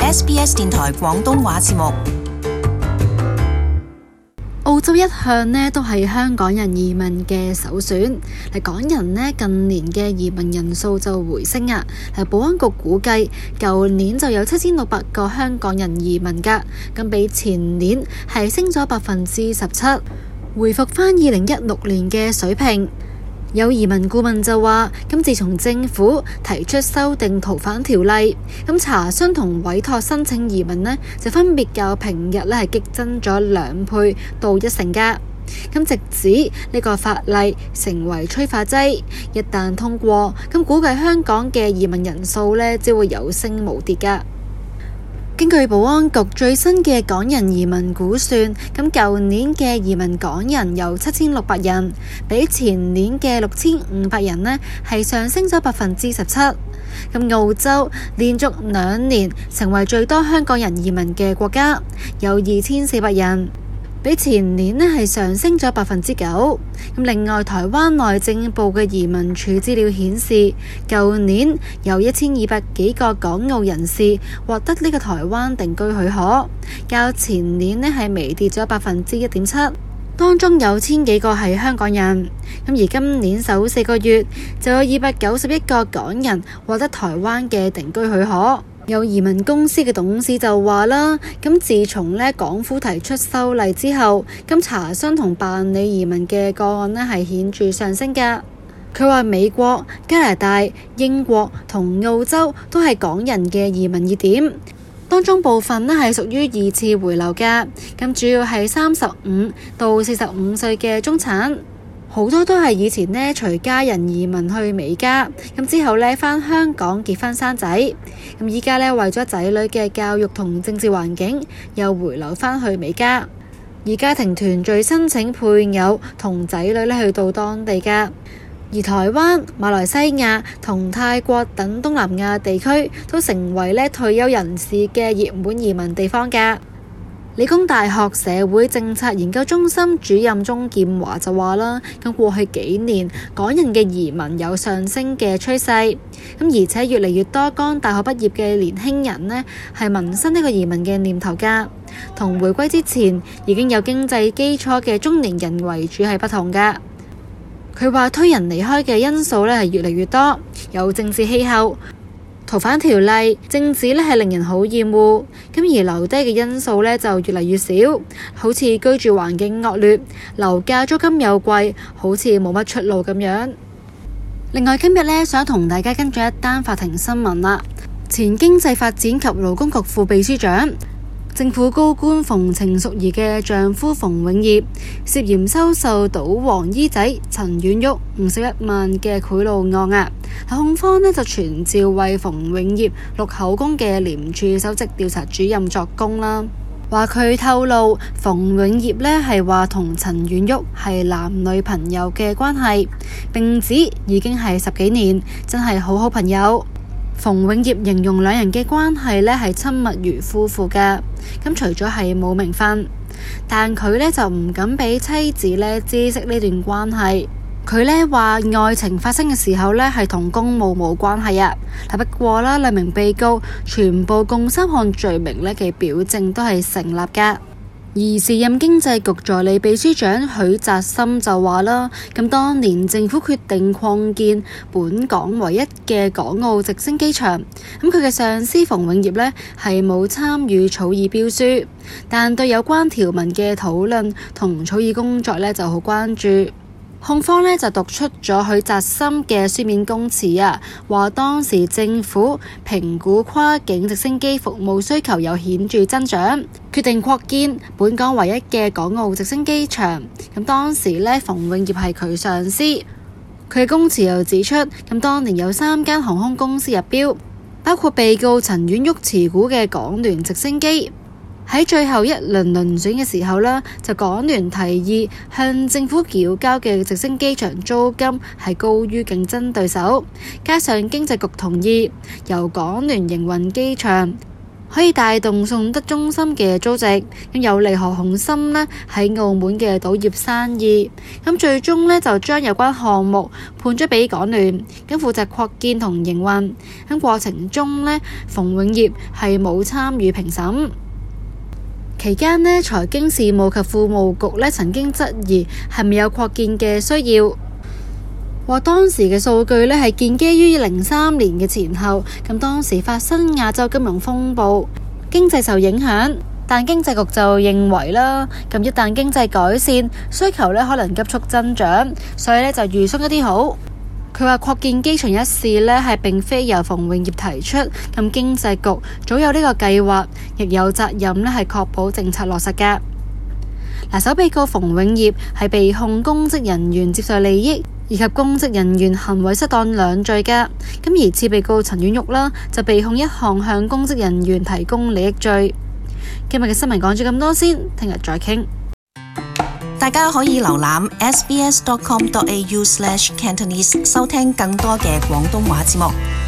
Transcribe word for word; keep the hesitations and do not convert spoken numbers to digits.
S B S 電台廣東話節目。 澳洲一向呢都係香港人移民嘅首選。嚟港人呢近年嘅移民人數就回升啊。嚟保安局估計，舊年就有七千六百個香港人移民㗎，咁比前年係升咗百分之十七，回復返二零一六年嘅水平。有移民顧問就話，咁自從政府提出修訂逃犯條例，咁查詢同委託申請移民呢，就分別較平日呢係激增咗兩倍到一成㗎。咁直指呢個法例成為催化劑，一旦通過，咁估計香港嘅移民人數呢，只會有升無跌㗎。根據保安局最新嘅港人移民估算，咁舊年嘅移民港人有七千六百人，比前年嘅六千五百人呢係上升咗百分之十七。咁澳洲連續兩年成為最多香港人移民嘅國家，有二千四百人，比前年呢係上升咗百分之九。咁另外，台灣內政部嘅移民署資料顯示，舊年有一千二百幾個港澳人士獲得呢個台灣定居許可，較前年呢係微跌咗百分之一點七。當中有千幾個係香港人。咁而今年首四個月就有二百九十一個港人獲得台灣嘅定居許可。有移民公司嘅董事就話啦，咁自從呢港府提出修例之後，咁查詢同辦理移民嘅個案呢係顯著上升㗎。佢話美國、加拿大、英國同澳洲都係港人嘅移民熱點，當中部分呢係屬於二次回流㗎，咁主要係三十五到四十五歲嘅中產。好多都係以前呢隨家人移民去美加，咁之後呢返香港結婚生仔，咁依家呢為咗仔女嘅教育同政治環境，又回流返去美加，而家庭團聚申請配偶同仔女呢去到當地㗎。而台灣、馬來西亞同泰國等東南亞地區都成為呢退休人士嘅熱門移民地方㗎。理工大學社會政策研究中心主任鍾劍華就話啦，咁過去幾年港人嘅移民有上升嘅趨勢，咁而且越嚟越多剛大學畢業嘅年輕人呢係萌生呢個移民嘅念頭㗎，同回歸之前已經有經濟基礎嘅中年人為主係不同㗎。佢話推人離開嘅因素呢係越嚟越多，有政治氣候、逃犯條例、政治呢係令人好厭惡，咁而留低嘅因素呢就越嚟越少，好似居住環境惡劣、樓價租金又貴，好似冇乜出路咁樣。另外今日呢，想同大家跟進一單法庭新聞啦。前經濟發展及勞工局副秘書長、政府高官馮程淑儀嘅丈夫馮永業涉嫌收受賭王姨仔陳婉玉五十一萬嘅賄賂案啊，控方呢就傳召為馮永業錄口供嘅廉署首席調查主任作供啦，話佢透露馮永業呢係話同陳婉玉係男女朋友嘅關係，並指已經係十幾年，真係好好朋友。馮永業形容兩人嘅關係呢係親密如夫婦㗎，咁除咗係冇名分，但佢呢就唔敢俾妻子呢知悉呢段關係。佢呢話愛情發生嘅時候呢係同公務冇關係啊。不過啦，兩名被告全部共三項罪名呢嘅表證都係成立㗎。而時任經濟局助理秘書長許澤森就話啦，咁當年政府決定擴建本港唯一嘅港澳直升機場，咁佢嘅上司馮永業呢係冇參與草擬標書，但對有關條文嘅討論同草擬工作呢就好關注。控方呢就讀出咗許澤森嘅書面供詞啊，話當時政府評估跨境直升機服務需求有顯著增長，決定擴建本港唯一嘅港澳直升機場。咁當時呢，馮永業係佢上司。佢嘅供詞又指出，咁當年有三間航空公司入標，包括被告陳婉玉持股嘅港聯直升機。喺最後一輪遴選嘅時候呢，就港聯提議向政府繳交嘅直升機場租金係高於競爭對手，加上經濟局同意由港聯營運機場， 可以帶動信德中心嘅租值，咁有利何鴻燊呢喺澳門嘅賭業生意。咁最終呢就將有關項目判咗俾港聯，咁負責擴建同營運。咁過程中呢，馮永業係冇參與評審。期間呢，財經事務及庫務局呢曾經質疑係咪有擴建嘅需要，話當時嘅數據呢係建基於零三年嘅前後，咁當時發生亞洲金融風暴，經濟受影響，但經濟局就認為啦，咁一旦經濟改善，需求呢可能急速增長，所以呢就預鬆一啲好。佢話擴建機場一事呢係並非由馮永業提出，咁經濟局早有呢個計劃，亦有責任呢係確保政策落實嘅。嗱，首被告馮永業係被控公職人員接受利益以及公職人員行為失當兩罪嘅，咁而次被告陳婉玉啦就被控一項向公職人員提供利益罪。今日嘅新聞講咗咁多先，聽日再傾。 大家可以瀏覽 s b s dot com dot a u slash cantonese 收聽更多嘅廣東話節目。